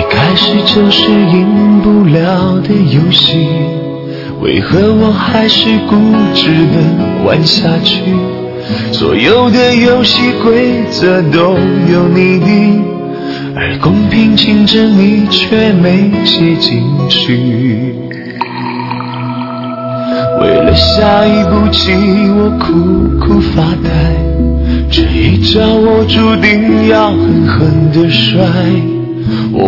开始就是赢不了的游戏，为何我还是固执地玩下去？所有的游戏规则都有你定，而公平竞争你却没写进去。为了下一步棋我苦苦发呆，这一招我注定要狠狠地摔。